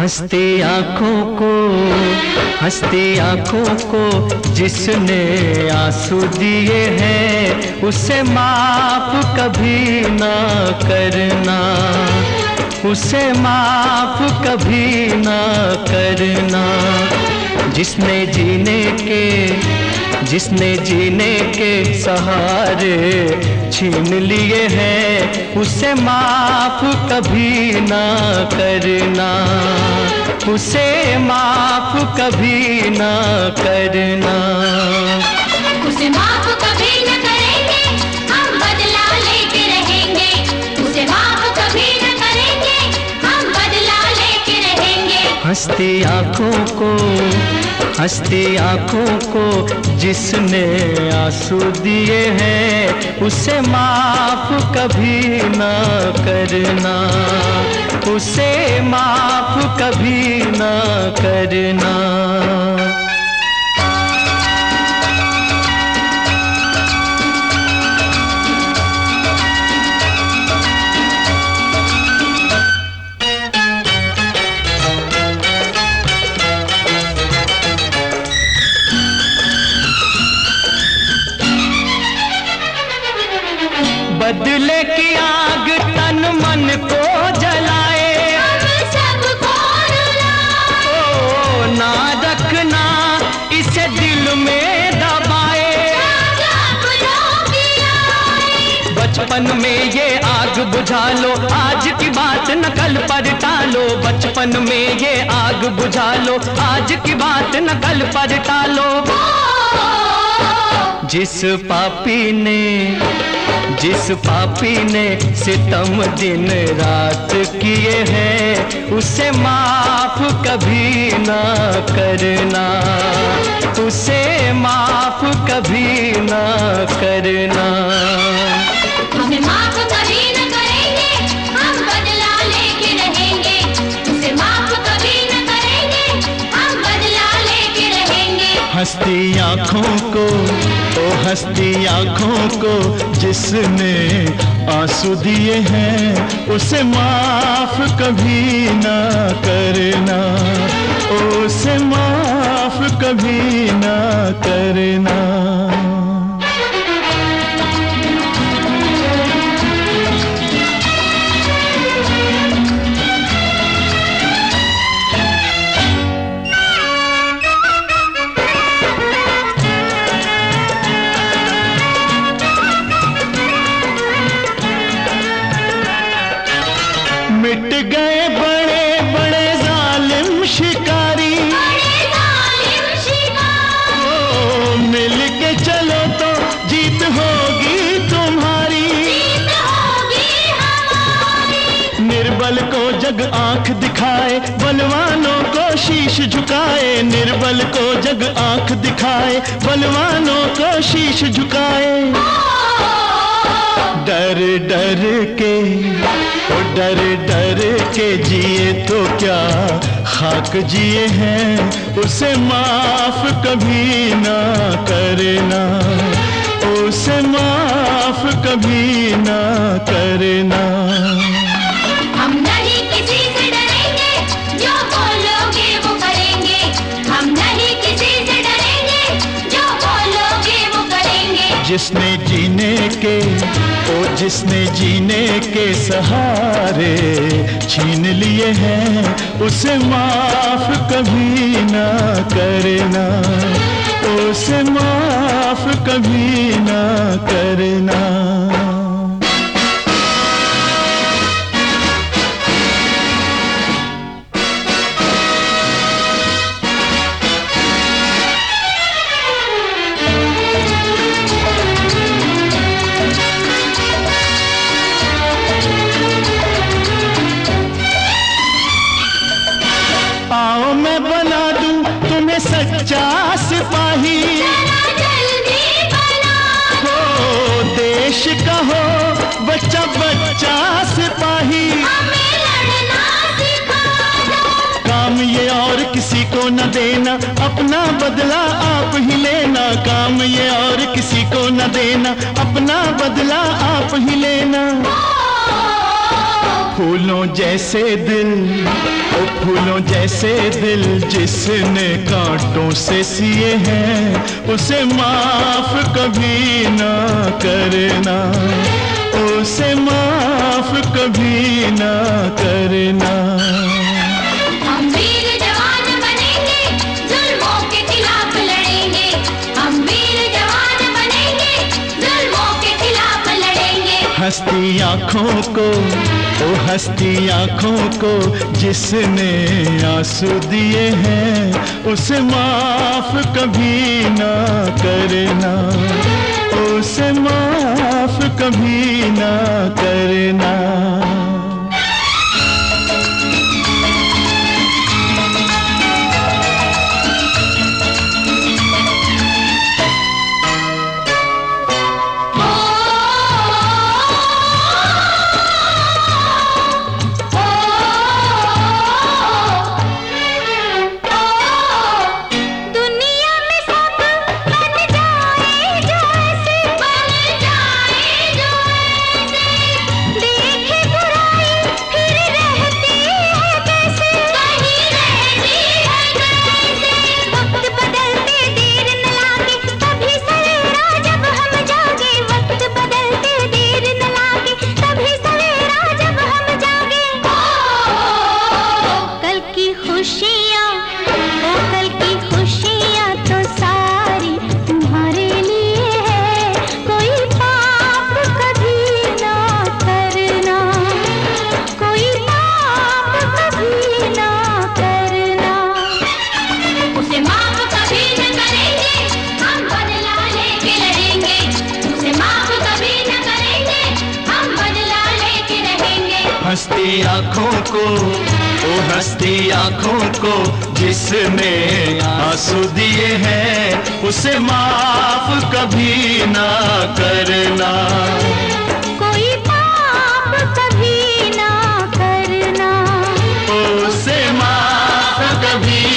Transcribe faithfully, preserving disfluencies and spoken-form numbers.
हंसती आँखों को, हंसती आँखों को जिसने आंसू दिए हैं, उसे माफ कभी ना करना, उसे माफ कभी ना करना। जिसने जीने के, जिसने जीने के सहारे छीन लिए हैं, उसे माफ कभी ना करना, उसे माफ कभी ना करना। उसे माफ कभी न करेंगे, हम बदला लेके रहेंगे। उसे माफ कभी न करेंगे, हम बदला लेके रहेंगे। हंसती आँखों को, हंसती आँखों को जिसने आंसू दिए हैं, उसे माफ कभी ना करना, उसे माफ कभी ना करना। बदले की आग तन मन को जलाए, हम सबको रुलाए। ओ ना रखना इसे दिल में दबाए। बचपन में ये आग बुझा लो, आज की बात न कल पर टालो। बचपन में ये आग बुझा लो, आज की बात न कल पर टालो। जिस पापी ने, जिस पापी ने सितम दिन रात किए हैं, उसे माफ कभी ना करना, उसे माफ कभी ना करना। उसे माफ कभी न करेंगे, हम बदला लेके रहेंगे। उसे माफ कभी न करेंगे, हम बदला लेके रहेंगे। हंसती आँखों को, ओ हंसती आँखों को जिसने आंसू दिए हैं, उसे माफ कभी ना करना, उसे माफ कभी ना करना। मिट गए बड़े बड़े जालिम शिकारी, बड़े जालिम शिकारी। ओ मिल के चलो तो जीत होगी तुम्हारी, जीत होगी हमारी। निर्बल को जग आंख दिखाए, बलवानों को शीश झुकाए। निर्बल को जग आंख दिखाए, बलवानों को शीश झुकाए। डर डर के, ओ डर डर के जिए तो क्या खाक जिए हैं, उसे माफ कभी ना करना, उसे माफ कभी ना करना। हम नहीं किसी से डरेंगे, जो बोलोगे वो करेंगे। हम नहीं किसी से डरेंगे, जो बोलोगे वो करेंगे। जिसने जीने के, ओ जिसने जीने के सहारे छीन लिए हैं, उसे माफ कभी ना करना, उसे माफ कभी ना करना। आओ मैं बना दूं तुम्हें सच्चा सिपाही, जल्दी बना हो देश का हो बच्चा बच्चा सिपाही। हमें लड़ना सिखा दो। काम ये और किसी को न देना, अपना बदला आप ही लेना। काम ये और किसी को न देना, अपना बदला आप ही लेना। फूलों जैसे दिल, ओ फूलों जैसे दिल जिसने कांटों से सिए हैं, उसे माफ कभी ना करना, उसे माफ कभी ना करना। हम वीर जवान बनेंगे, जुल्मों के खिलाफ लड़ेंगे। हम वीर जवान बनेंगे, जुल्मों के खिलाफ लड़ेंगे। हंसती आँखों को, ओ हंसती आँखों को जिसने आंसू दिए हैं, उसे माफ कभी ना करना, उसे माफ कभी ना करना। हंसती आँखों को, ओ हंसती आँखों को जिसने आंसू दिए हैं, उसे माफ कभी ना करना, कोई पाप कभी ना करना, उसे माफ कभी